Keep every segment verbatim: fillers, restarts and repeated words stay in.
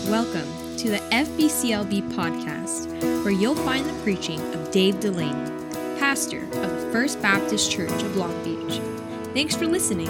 Welcome to the F B C L B podcast, where you'll find the preaching of Dave Delaney, pastor of the First Baptist Church of Long Beach. Thanks for listening.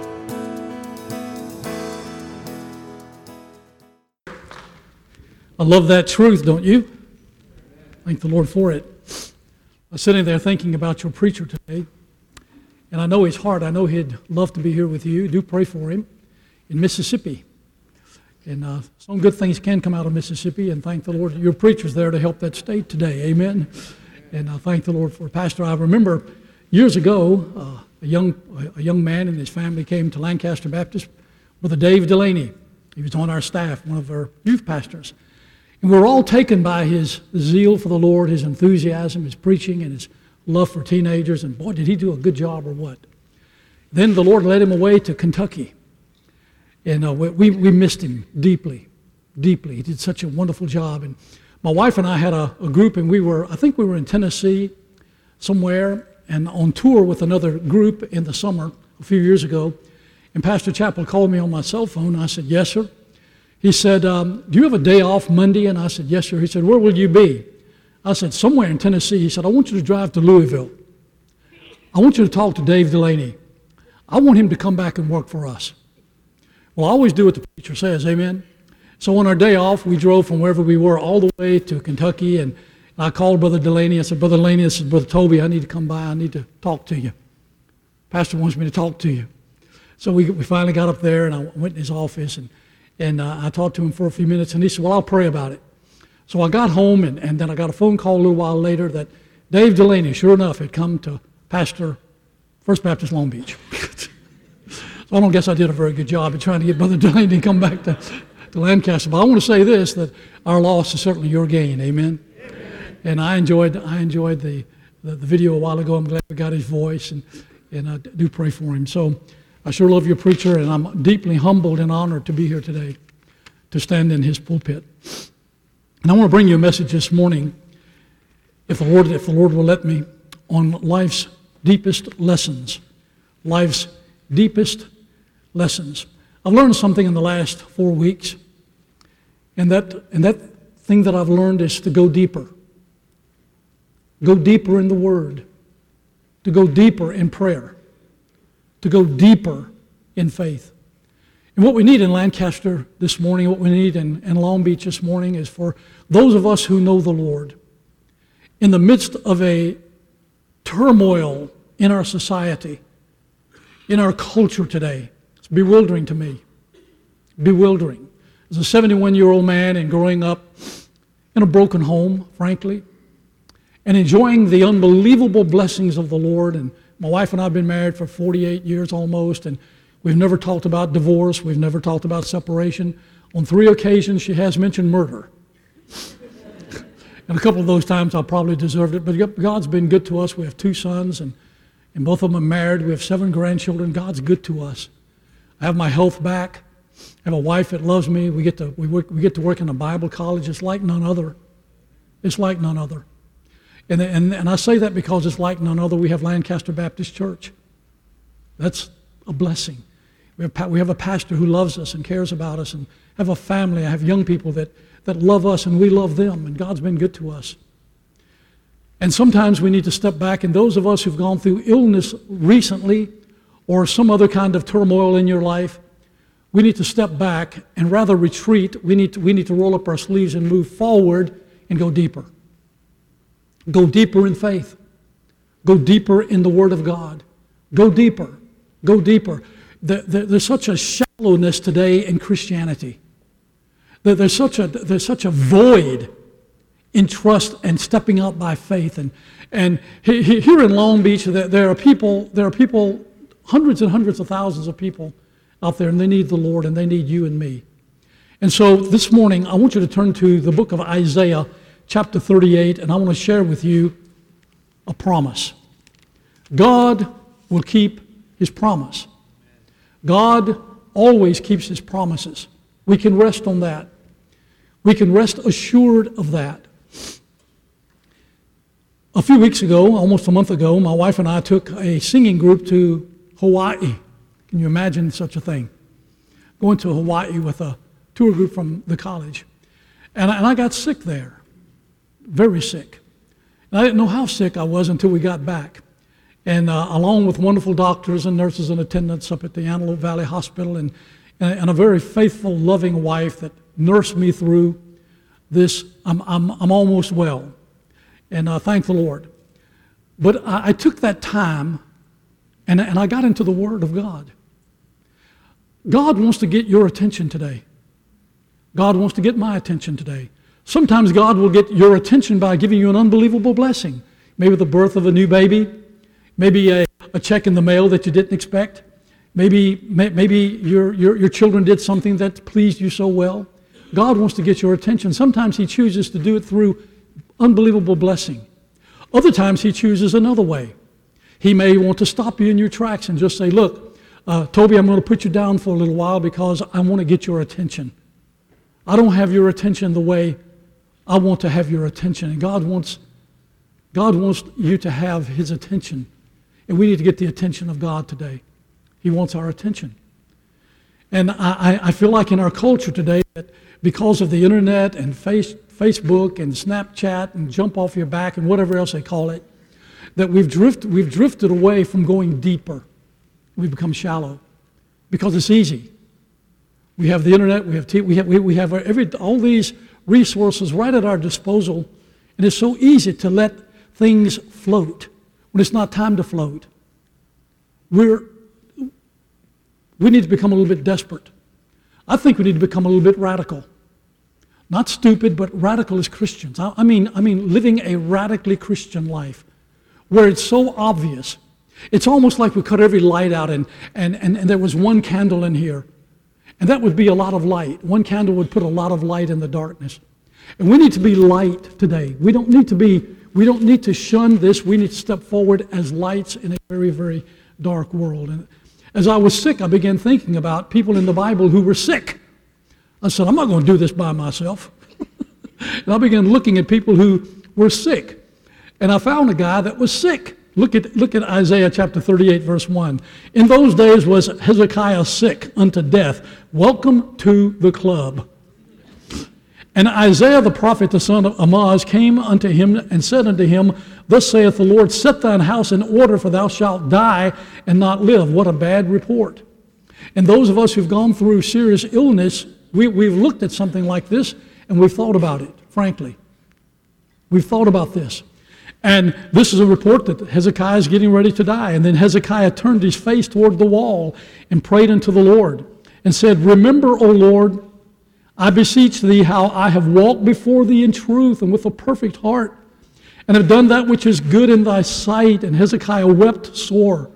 I love that truth, don't you? Thank the Lord for it. I was sitting there thinking about your preacher today, and I know his heart. I know he'd love to be here with you. Do pray for him in Mississippi. And uh, some good things can come out of Mississippi, and thank the Lord that your preacher's there to help that state today. Amen. And I uh, thank the Lord for Pastor. I remember years ago, uh, a young a young man and his family came to Lancaster Baptist, Brother Dave Delaney. He was on our staff, one of our youth pastors. And we were all taken by his zeal for the Lord, his enthusiasm, his preaching, and his love for teenagers. And boy, did he do a good job or what. Then the Lord led him away to Kentucky. And uh, we, we missed him deeply, deeply. He did such a wonderful job. And my wife and I had a, a group, and we were, I think we were in Tennessee somewhere, and on tour with another group in the summer a few years ago. And Pastor Chappell called me on my cell phone, and I said, yes, sir. He said, um, do you have a day off Monday? And I said, yes, sir. He said, where will you be? I said, somewhere in Tennessee. He said, I want you to drive to Louisville. I want you to talk to Dave Delaney. I want him to come back and work for us. Well, I always do what the preacher says, amen? So on our day off, we drove from wherever we were all the way to Kentucky, and I called Brother Delaney. I said, Brother Delaney, this is Brother Toby. I need to come by. I need to talk to you. Pastor wants me to talk to you. So we, we finally got up there, and I went in his office, and And uh, I talked to him for a few minutes, and he said, well, I'll pray about it. So I got home, and, and then I got a phone call a little while later that Dave Delaney, sure enough, had come to pastor First Baptist Long Beach. So I don't guess I did a very good job of trying to get Brother Delaney to come back to, to Lancaster. But I want to say this, that our loss is certainly your gain, amen? Amen. And I enjoyed I enjoyed the, the, the video a while ago. I'm glad we got his voice, and, and I do pray for him. So I sure love your preacher, and I'm deeply humbled and honored to be here today to stand in his pulpit. And I want to bring you a message this morning, if the Lord, if the Lord will let me, on life's deepest lessons. Life's deepest lessons. I've learned something in the last four weeks, and that, and that thing that I've learned is to go deeper. Go deeper in the Word. To go deeper in prayer. To go deeper in faith. And what we need in Lancaster this morning, what we need in, in Long Beach this morning is for those of us who know the Lord, in the midst of a turmoil in our society, in our culture today. It's bewildering to me. Bewildering. As a seventy-one-year-old man and growing up in a broken home, frankly, and enjoying the unbelievable blessings of the Lord. And my wife and I have been married for forty-eight years almost, and we've never talked about divorce. We've never talked about separation. On three occasions, she has mentioned murder. And a couple of those times, I probably deserved it. But God's been good to us. We have two sons, and, and both of them are married. We have seven grandchildren. God's good to us. I have my health back. I have a wife that loves me. We get to we work, we get to work in a Bible college. It's like none other. It's like none other. And, and, and I say that because it's like none other. We have Lancaster Baptist Church. That's a blessing. We have, we have a pastor who loves us and cares about us, and have a family. I have young people that, that love us, and we love them, and God's been good to us. And sometimes we need to step back, and those of us who've gone through illness recently or some other kind of turmoil in your life, we need to step back and rather retreat. We need to, we need to roll up our sleeves and move forward and go deeper. Go deeper in faith. Go deeper in the Word of God. Go deeper. Go deeper. There's such a shallowness today in Christianity. There's such a, there's such a void in trust and stepping out by faith. And, and here in Long Beach, there are people, there are people, hundreds and hundreds of thousands of people out there, and they need the Lord, and they need you and me. And so this morning, I want you to turn to the book of Isaiah, chapter thirty-eight, and I want to share with you a promise. God will keep His promise. God always keeps His promises. We can rest on that. We can rest assured of that. A few weeks ago, almost a month ago, my wife and I took a singing group to Hawaii. Can you imagine such a thing? Going to Hawaii with a tour group from the college. And I, and I got sick there, very sick. And I didn't know how sick I was until we got back. And uh, along with wonderful doctors and nurses and attendants up at the Antelope Valley Hospital, and, and a very faithful, loving wife that nursed me through this, I'm, I'm, I'm almost well. And I uh, thank the Lord. But I, I took that time and, and I got into the Word of God. God wants to get your attention today. God wants to get my attention today. Sometimes God will get your attention by giving you an unbelievable blessing. Maybe the birth of a new baby. Maybe a, a check in the mail that you didn't expect. Maybe, may, maybe your, your, your children did something that pleased you so well. God wants to get your attention. Sometimes He chooses to do it through unbelievable blessing. Other times He chooses another way. He may want to stop you in your tracks and just say, look, uh, Toby, I'm going to put you down for a little while because I want to get your attention. I don't have your attention the way I want to have your attention. And God wants, God wants you to have His attention. And we need to get the attention of God today. He wants our attention. And I, I feel like in our culture today that because of the internet and face, Facebook and Snapchat and jump off your back and whatever else they call it, that we've drifted, we've drifted away from going deeper. We've become shallow because it's easy. We have the internet, we have t- we have we, we have every all these resources right at our disposal, and it's so easy to let things float when it's not time to float. We're we need to become a little bit desperate. I think we need to become a little bit radical. Not stupid, but radical as Christians. I, I mean, I mean, living a radically Christian life, where it's so obvious. It's almost like we cut every light out, and and and, and there was one candle in here. And that would be a lot of light. One candle would put a lot of light in the darkness. And we need to be light today. We don't need to be, we don't need to shun this. We need to step forward as lights in a very, very dark world. And as I was sick, I began thinking about people in the Bible who were sick. I said, I'm not going to do this by myself. And I began looking at people who were sick. And I found a guy that was sick. Look at, look at Isaiah chapter thirty-eight, verse one. In those days was Hezekiah sick unto death. Welcome to the club. And Isaiah the prophet, the son of Amoz, came unto him and said unto him, Thus saith the Lord, set thine house in order, for thou shalt die and not live. What a bad report. And those of us who've gone through serious illness, we, we've looked at something like this and we've thought about it, frankly. We've thought about this. And this is a report that Hezekiah is getting ready to die. And then Hezekiah turned his face toward the wall and prayed unto the Lord and said, Remember, O Lord, I beseech thee how I have walked before thee in truth and with a perfect heart, and have done that which is good in thy sight. And Hezekiah wept sore.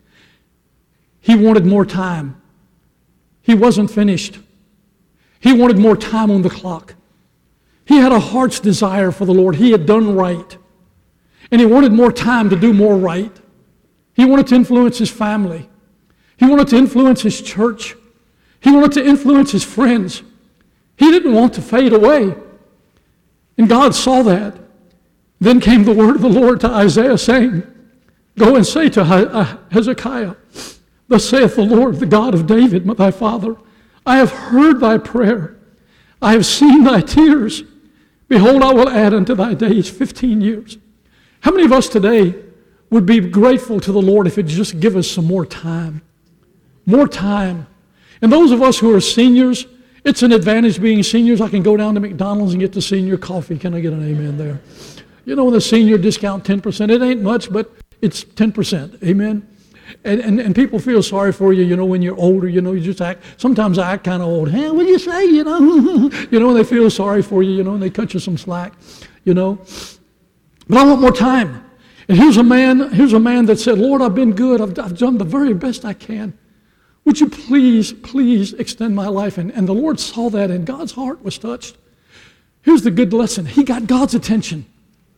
He wanted more time. He wasn't finished. He wanted more time on the clock. He had a heart's desire for the Lord. He had done right. And he wanted more time to do more right. He wanted to influence his family. He wanted to influence his church. He wanted to influence his friends. He didn't want to fade away. And God saw that. Then came the word of the Lord to Isaiah saying, Go and say to Hezekiah, Thus saith the Lord, the God of David, thy father, I have heard thy prayer. I have seen thy tears. Behold, I will add unto thy days fifteen years. How many of us today would be grateful to the Lord if He'd just give us some more time? More time. And those of us who are seniors, it's an advantage being seniors. I can go down to McDonald's and get the senior coffee. Can I get an amen there? You know, the senior discount ten percent. It ain't much, but it's ten percent. Amen? And, and and people feel sorry for you, you know, when you're older, you know, you just act, sometimes I act kind of old. Hey, what do you say, you know? You know, and they feel sorry for you, you know, and they cut you some slack, you know. But I want more time. And here's a man, here's a man that said, Lord, I've been good. I've, I've done the very best I can. Would you please, please extend my life? And, and the Lord saw that, and God's heart was touched. Here's the good lesson. He got God's attention.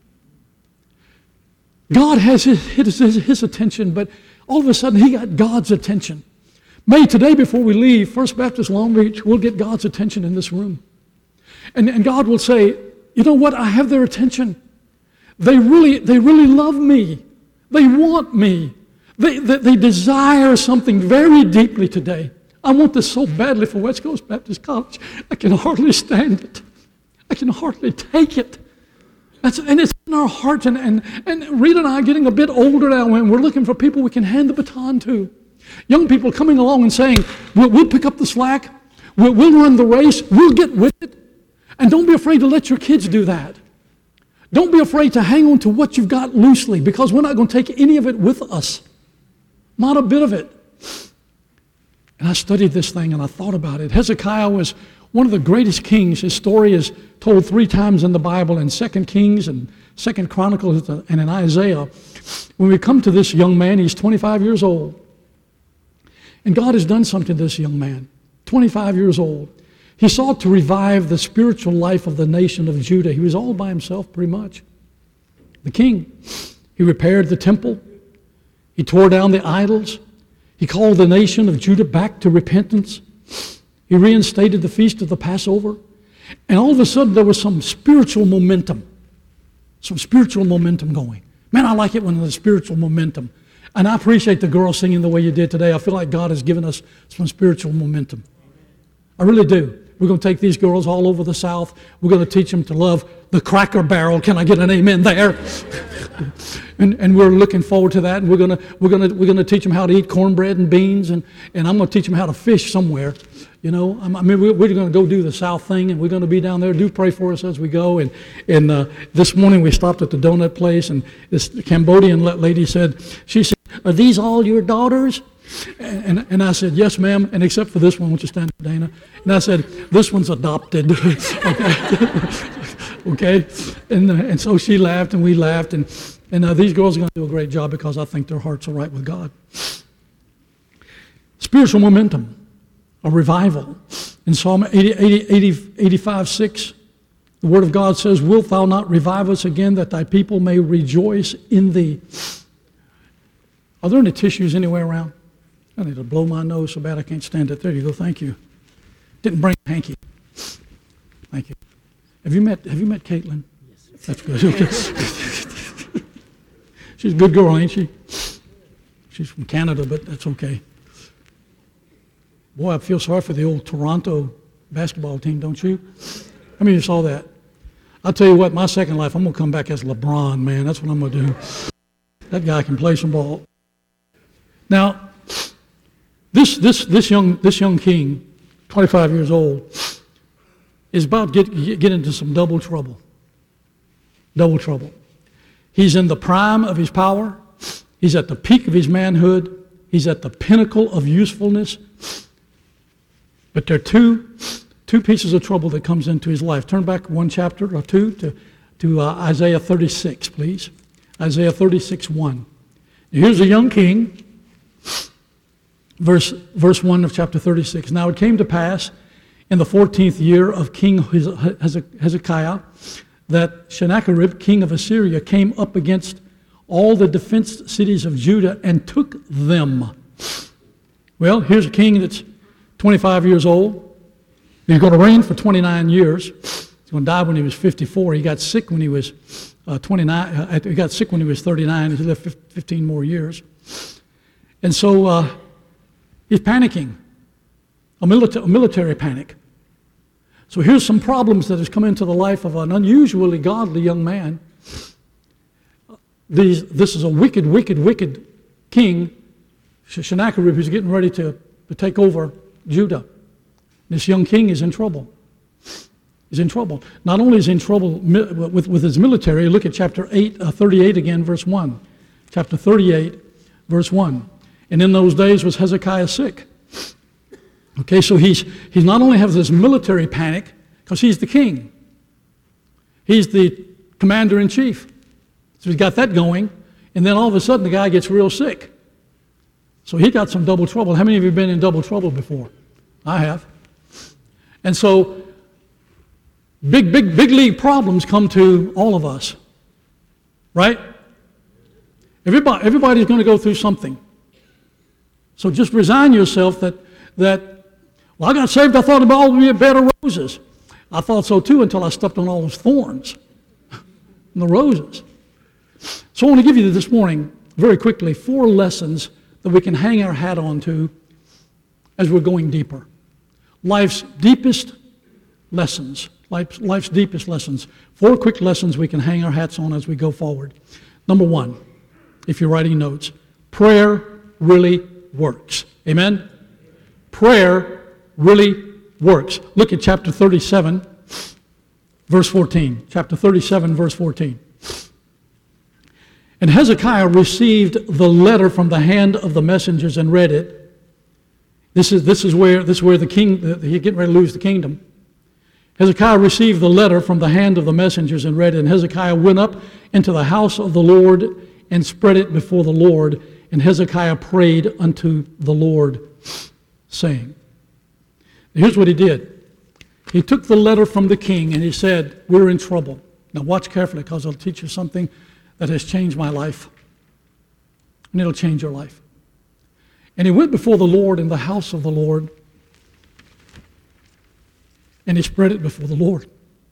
God has his, his, his attention, but all of a sudden he got God's attention. May today before we leave, First Baptist Long Beach, we'll get God's attention in this room. And, and God will say, you know what, I have their attention. They really, they really love me. They want me. They, they, they desire something very deeply today. I want this so badly for West Coast Baptist College. I can hardly stand it. I can hardly take it. That's, and it's in our hearts. And, and, and Rita and I are getting a bit older now, and we're looking for people we can hand the baton to. Young people coming along and saying, we'll, we'll pick up the slack. We'll, we'll run the race. We'll get with it. And don't be afraid to let your kids do that. Don't be afraid to hang on to what you've got loosely, because we're not going to take any of it with us. Not a bit of it. And I studied this thing and I thought about it. Hezekiah was one of the greatest kings. His story is told three times in the Bible, in Second Kings and Second Chronicles and in Isaiah. When we come to this young man, he's twenty-five years old. And God has done something to this young man, twenty-five years old. He sought to revive the spiritual life of the nation of Judah. He was all by himself pretty much. The king. He repaired the temple. He tore down the idols. He called the nation of Judah back to repentance. He reinstated the feast of the Passover. And all of a sudden there was some spiritual momentum. Some spiritual momentum going. Man, I like it when there's spiritual momentum. And I appreciate the girls singing the way you did today. I feel like God has given us some spiritual momentum. I really do. We're going to take these girls all over the South. We're going to teach them to love the Cracker Barrel. Can I get an amen there? and and we're looking forward to that. And we're going to we're going to we're going to teach them how to eat cornbread and beans, and, and I'm going to teach them how to fish somewhere. You know, I mean, we're, we're going to go do the South thing, and we're going to be down there. Do pray for us as we go. And and uh, this morning we stopped at the donut place, and this Cambodian lady said, she said, "Are these all your daughters?" And, and I said, "Yes, ma'am, and except for this one," won't you stand up, Dana? And I said, "This one's adopted." okay. okay? And, uh, and so she laughed, and we laughed, and, and uh, these girls are going to do a great job because I think their hearts are right with God. Spiritual momentum, a revival. In Psalm eighty, eighty, eighty, eighty-five, six, the Word of God says, "Wilt thou not revive us again, that thy people may rejoice in thee?" Are there any tissues anywhere around? I need to blow my nose so bad I can't stand it. There you go. Thank you. Didn't bring a hanky. Thank you. Have you met Have you met Caitlin? Yes. That's good. Okay. She's a good girl, ain't she? She's from Canada, but that's okay. Boy, I feel sorry for the old Toronto basketball team, don't you? How many of you saw that? I'll tell you what, my second life, I'm going to come back as LeBron, man. That's what I'm going to do. That guy can play some ball. Now, this this this young this young king, twenty-five years old, is about to get, get into some double trouble. Double trouble. He's in the prime of his power. He's at the peak of his manhood. He's at the pinnacle of usefulness. But there are two, two pieces of trouble that comes into his life. Turn back one chapter or two to, to uh, Isaiah thirty-six, please. Isaiah thirty-six, one. Here's a young king. Verse, verse one of chapter thirty-six. "Now it came to pass in the fourteenth year of King Hezekiah that Sennacherib, king of Assyria, came up against all the defenced cities of Judah and took them." Well, here's a king that's twenty-five years old. He's going to reign for twenty-nine years. He's going to die when he was fifty-four. He got sick when he was uh, twenty-nine. Uh, he got sick when he was thirty-nine. He lived fifteen more years. And so uh, he's panicking, a, milita- a military panic. So here's some problems that has come into the life of an unusually godly young man. These, this is a wicked, wicked, wicked king, Sennacherib, who's getting ready to, to take over Judah. This young king is in trouble. He's in trouble. Not only is he in trouble with, with his military, look at chapter eight, uh, thirty-eight again, verse one. Chapter thirty-eight, verse one. "And in those days was Hezekiah sick." Okay, so he's he's not only has this military panic, because he's the king. He's the commander-in-chief. So he's got that going, and then all of a sudden the guy gets real sick. So he got some double trouble. How many of you have been in double trouble before? I have. And so big, big, big league problems come to all of us, right? Everybody, everybody's going to go through something. So just resign yourself that, that well, I got saved, I thought it would all be a bed of roses. I thought so too until I stepped on all those thorns and the roses. So I want to give you this morning, very quickly, four lessons that we can hang our hat on to as we're going deeper. Life's deepest lessons. Life's, life's deepest lessons. Four quick lessons we can hang our hats on as we go forward. Number one, if you're writing notes, prayer really works. Amen? Prayer really works. Look at chapter thirty-seven, verse fourteen. Chapter thirty-seven, verse fourteen. And Hezekiah received the letter from the hand of the messengers and read it. This is, this is where this is where the king, he's getting ready to lose the kingdom. Hezekiah received the letter from the hand of the messengers and read it. And Hezekiah went up into the house of the Lord and spread it before the Lord. And Hezekiah prayed unto the Lord, saying. Here's what he did. He took the letter from the king and he said, we're in trouble. Now watch carefully, because I'll teach you something that has changed my life. And it'll change your life. And he went before the Lord in the house of the Lord. And he spread it before the Lord.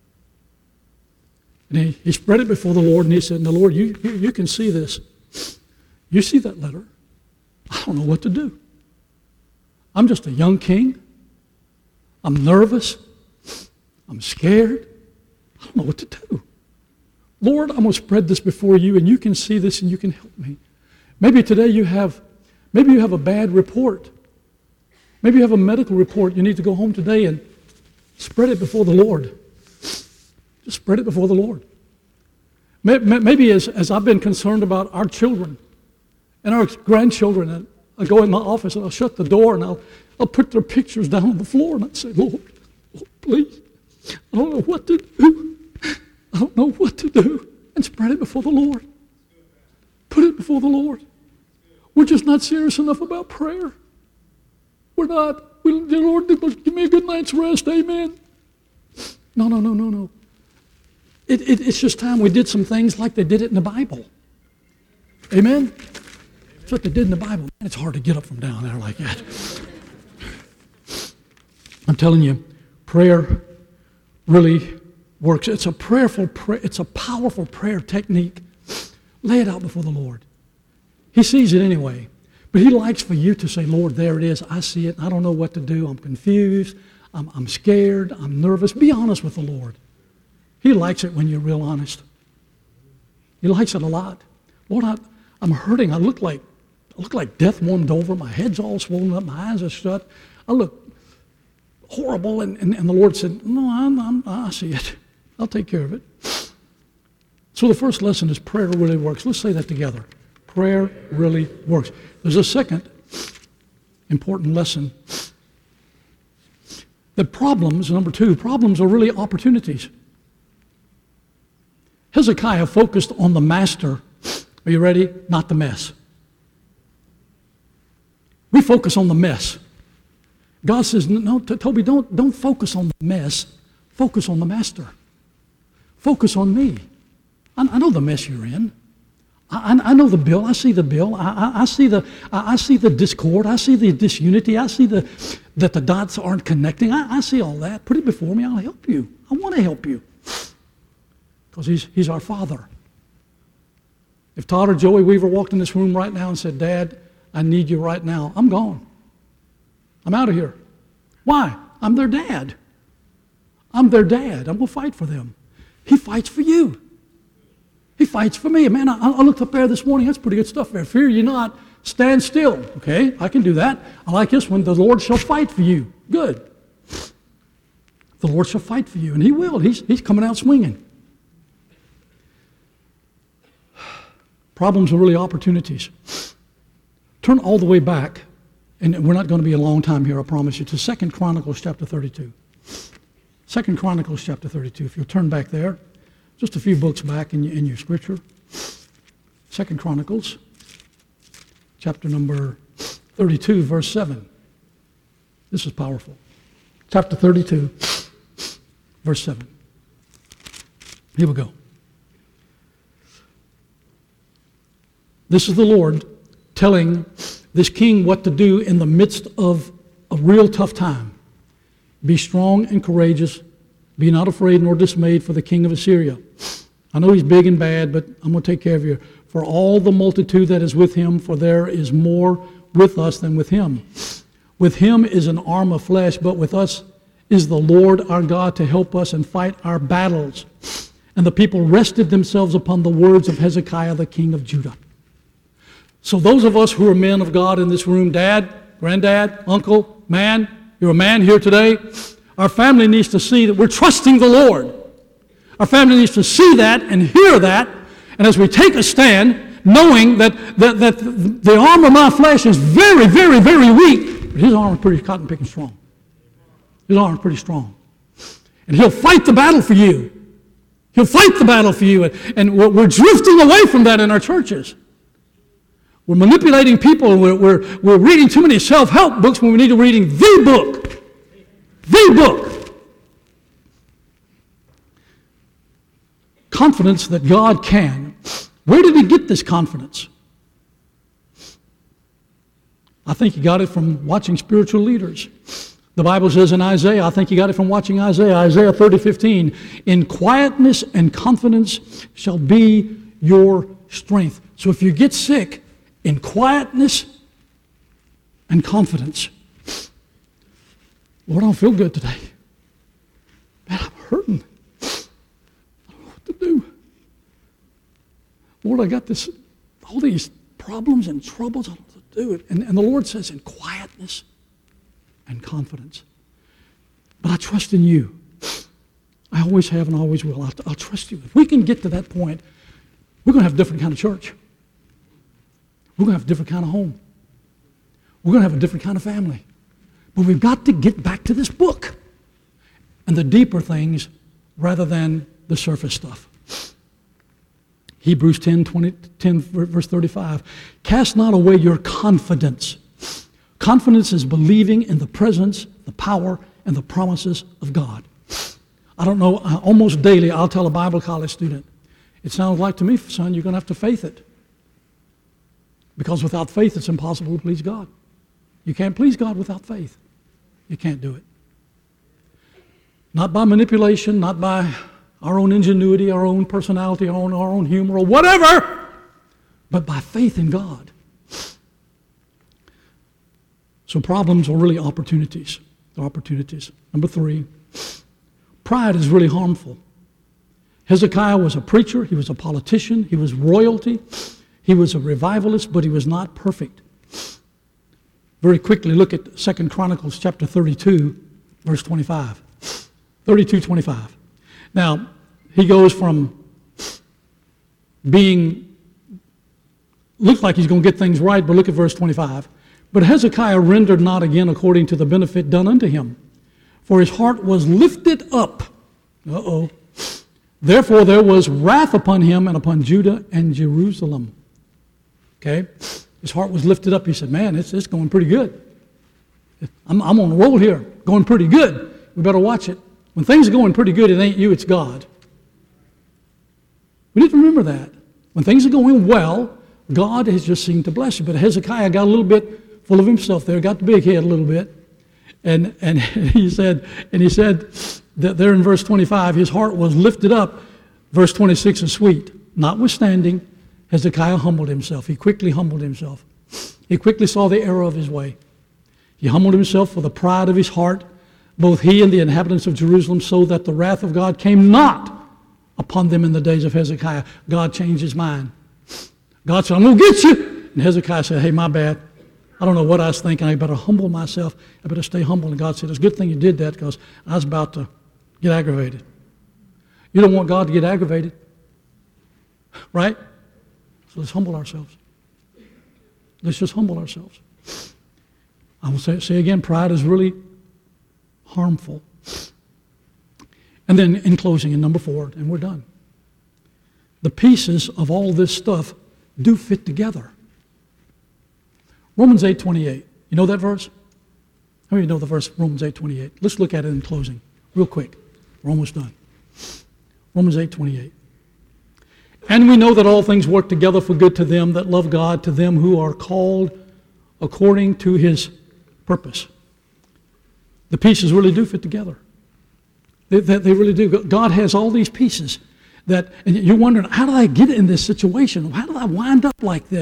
And he, he spread it before the Lord, and he said, now Lord, you, you, you can see this. You see that letter. I don't know what to do. I'm just a young king. I'm nervous. I'm scared. I don't know what to do. Lord, I'm going to spread this before you, and you can see this, and you can help me. Maybe today you have, maybe you have a bad report. Maybe you have a medical report. You need to go home today and spread it before the Lord. Just spread it before the Lord. Maybe as, as I've been concerned about our children and our grandchildren, and I go in my office and I'll shut the door and I'll, I'll put their pictures down on the floor and I'll say, Lord, Lord, please, I don't know what to do. I don't know what to do. And spread it before the Lord. Put it before the Lord. We're just not serious enough about prayer. We're not. We, Lord, give me a good night's rest. Amen. No, no, no, no, no. It, it, it's just time we did some things like they did it in the Bible. Amen? That's what they did in the Bible. Man, it's hard to get up from down there like that. I'm telling you, prayer really works. It's a prayerful prayer. It's a powerful prayer technique. Lay it out before the Lord. He sees it anyway. But he likes for you to say, Lord, there it is. I see it. I don't know what to do. I'm confused. I'm, I'm scared. I'm nervous. Be honest with the Lord. He likes it when you're real honest. He likes it a lot. Lord, I, I'm hurting. I look like I look like death warmed over. My head's all swollen up. My eyes are shut. I look horrible. And, and, and the Lord said, no, I'm, I'm, I see it. I'll take care of it. So the first lesson is prayer really works. Let's say that together. Prayer really works. There's a second important lesson. That problems, number two, problems are really opportunities. Hezekiah focused on the master. Are you ready? Not the mess. We focus on the mess. God says, no, Toby, don't, don't focus on the mess. Focus on the master. Focus on me. I, I know the mess you're in. I, I know the bill. I see the bill. I, I, I see the I, I see the discord. I see the disunity. I see the that the dots aren't connecting. I, I see all that. Put it before me. I'll help you. I want to help you. Because he's, he's our Father. If Todd or Joey Weaver walked in this room right now and said, Dad, I need you right now, I'm gone. I'm out of here. Why? I'm their dad. I'm their dad. I'm going to fight for them. He fights for you. He fights for me. Man, I, I looked up there this morning. That's pretty good stuff there. Fear you not. Stand still. Okay, I can do that. I like this one. The Lord shall fight for you. Good. The Lord shall fight for you. And he will. He's, he's coming out swinging. Problems are really opportunities. Turn all the way back, and we're not going to be a long time here, I promise you, to Second Chronicles chapter thirty-two. Second Chronicles chapter thirty-two. If you'll turn back there, just a few books back in, in your scripture. Second Chronicles chapter number thirty-two, verse seven. This is powerful. Chapter thirty-two, verse seven. Here we go. This is the Lord telling this king what to do in the midst of a real tough time. Be strong and courageous. Be not afraid nor dismayed for the king of Assyria. I know he's big and bad, but I'm going to take care of you. For all the multitude that is with him, for there is more with us than with him. With him is an arm of flesh, but with us is the Lord our God to help us and fight our battles. And the people rested themselves upon the words of Hezekiah, the king of Judah. So those of us who are men of God in this room, dad, granddad, uncle, man, you're a man here today, our family needs to see that we're trusting the Lord. Our family needs to see that and hear that. And as we take a stand, knowing that, that, that the arm of my flesh is very, very, very weak, but his arm is pretty cotton picking strong. His arm is pretty strong. And he'll fight the battle for you. He'll fight the battle for you. And, and we're, we're drifting away from that in our churches. We're manipulating people. We're, we're, we're reading too many self-help books when we need to be reading the book. The book. Confidence that God can. Where did he get this confidence? I think he got it from watching spiritual leaders. The Bible says in Isaiah, I think he got it from watching Isaiah, Isaiah thirty fifteen, in quietness and confidence shall be your strength. So if you get sick, in quietness and confidence. Lord, I don't feel good today. Man, I'm hurting. I don't know what to do. Lord, I got this, all these problems and troubles. I don't know what to do. And, and the Lord says in quietness and confidence. But I trust in you. I always have and always will. I'll, I'll trust you. If we can get to that point, we're going to have a different kind of church. We're going to have a different kind of home. We're going to have a different kind of family. But we've got to get back to this book and the deeper things rather than the surface stuff. Hebrews ten, twenty, ten, verse thirty-five. Cast not away your confidence. Confidence is believing in the presence, the power, and the promises of God. I don't know, almost daily I'll tell a Bible college student, it sounds like to me, son, you're going to have to faith it. Because without faith, it's impossible to please God. You can't please God without faith. You can't do it. Not by manipulation, not by our own ingenuity, our own personality, our own, our own humor, or whatever, but by faith in God. So problems are really opportunities. They're opportunities. Number three, pride is really harmful. Hezekiah was a preacher. He was a politician. He was royalty. He was a revivalist, but he was not perfect. Very quickly, look at Second Chronicles chapter thirty-two, verse twenty-five. thirty-two, twenty-five. Now, he goes from being, looks like he's going to get things right, but look at verse twenty-five. But Hezekiah rendered not again according to the benefit done unto him, for his heart was lifted up. Uh-oh. Therefore there was wrath upon him and upon Judah and Jerusalem. Okay? His heart was lifted up. He said, man, it's, it's going pretty good. I'm, I'm on a roll here, going pretty good. We better watch it. When things are going pretty good, it ain't you, it's God. We need to remember that. When things are going well, God has just seemed to bless you. But Hezekiah got a little bit full of himself there, got the big head a little bit. And, and he said, and he said that there in verse twenty-five, his heart was lifted up. Verse twenty-six is sweet. Notwithstanding, Hezekiah humbled himself. He quickly humbled himself. He quickly saw the error of his way. He humbled himself for the pride of his heart, both he and the inhabitants of Jerusalem, so that the wrath of God came not upon them in the days of Hezekiah. God changed his mind. God said, I'm going to get you. And Hezekiah said, hey, my bad. I don't know what I was thinking. I better humble myself. I better stay humble. And God said, it's a good thing you did that because I was about to get aggravated. You don't want God to get aggravated. Right? So let's humble ourselves. Let's just humble ourselves. I will say, say again, pride is really harmful. And then in closing, in number four, and we're done. The pieces of all this stuff do fit together. Romans eight twenty-eight. You know that verse? How many know the verse, Romans eight twenty-eight? Let's look at it in closing, real quick. We're almost done. Romans eight twenty-eight. And we know that all things work together for good to them that love God, to them who are called according to his purpose. The pieces really do fit together. They, they, they really do. God has all these pieces that, and you're wondering, how did I get in this situation? How did I wind up like this?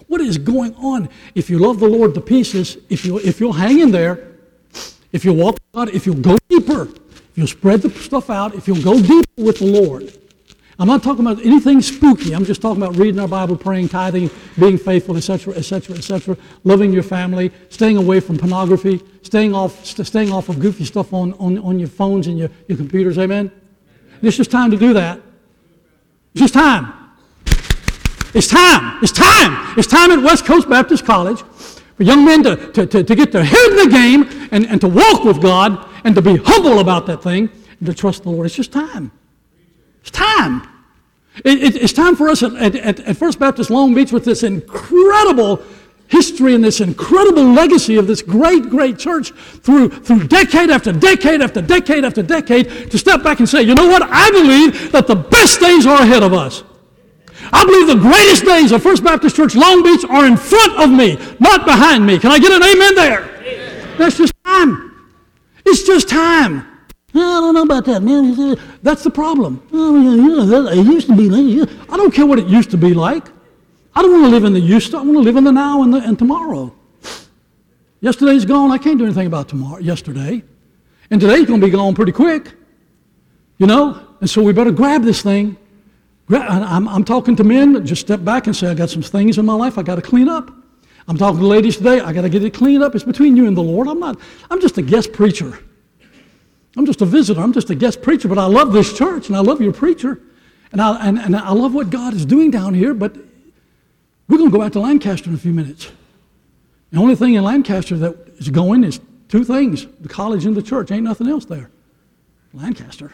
What is going on? If you love the Lord to pieces, if, you, if you'll hang in there, if you'll walk with God, if you'll go deeper, if you'll spread the stuff out, if you'll go deeper with the Lord. I'm not talking about anything spooky. I'm just talking about reading our Bible, praying, tithing, being faithful, et cetera, et cetera, et cetera, loving your family, staying away from pornography, staying off, st- staying off of goofy stuff on, on, on your phones and your, your computers. Amen? It's just time to do that. It's just time. It's time. It's time. It's time at West Coast Baptist College for young men to, to, to, to get their head in the game and, and to walk with God and to be humble about that thing and to trust the Lord. It's just time. It's time. It, it, it's time for us at, at, at First Baptist Long Beach with this incredible history and this incredible legacy of this great, great church through, through decade after decade after decade after decade to step back and say, you know what? I believe that the best days are ahead of us. I believe the greatest days of First Baptist Church Long Beach are in front of me, not behind me. Can I get an amen there? Amen. That's just time. It's just time. I don't know about that, man. That's the problem. It used to be. I don't care what it used to be like. I don't want to live in the used to. I want to live in the now and, the, and tomorrow. Yesterday's gone. I can't do anything about tomorrow. Yesterday, and today's going to be gone pretty quick. You know, and so we better grab this thing. I'm, I'm talking to men that just step back and say, I got some things in my life I got to clean up. I'm talking to ladies today. I got to get it cleaned up. It's between you and the Lord. I'm not. I'm just a guest preacher. I'm just a visitor. I'm just a guest preacher, but I love this church, and I love your preacher, and I, and, and I love what God is doing down here, but we're going to go out to Lancaster in a few minutes. The only thing in Lancaster that is going is two things, the college and the church. Ain't nothing else there. Lancaster.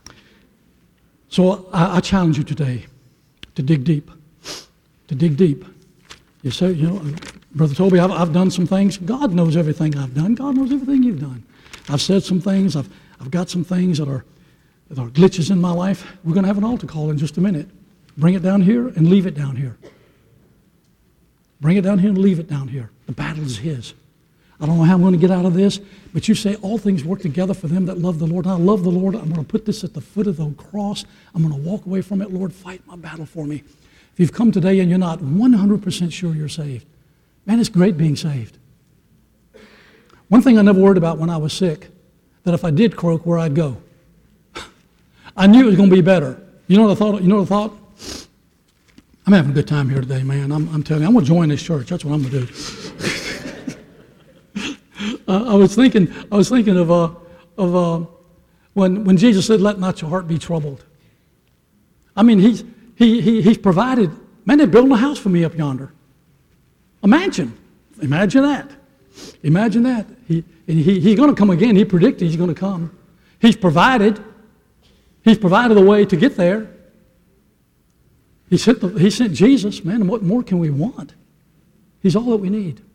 So I, I challenge you today to dig deep, to dig deep. You say, you know, Brother Toby, I've, I've done some things. God knows everything I've done. God knows everything you've done. I've said some things. I've, I've got some things that are, that are glitches in my life. We're going to have an altar call in just a minute. Bring it down here and leave it down here. Bring it down here and leave it down here. The battle is His. I don't know how I'm going to get out of this, but you say all things work together for them that love the Lord. And I love the Lord. I'm going to put this at the foot of the cross. I'm going to walk away from it. Lord, fight my battle for me. If you've come today and you're not one hundred percent sure you're saved, man, it's great being saved. One thing I never worried about when I was sick, that if I did croak, where I'd go. I knew it was going to be better. You know what I thought? You know what I thought? I'm having a good time here today, man. I'm, I'm telling you, I'm going to join this church. That's what I'm going to do. uh, I was thinking, I was thinking of uh, of uh, when when Jesus said, "Let not your heart be troubled." I mean, he's he he he's provided. Man, they're building a house for me up yonder. Imagine, imagine that. Imagine that. He, he, he's going to come again. He predicted he's going to come. He's provided. He's provided a way to get there. He sent, the, he sent Jesus, man, and what more can we want? He's all that we need.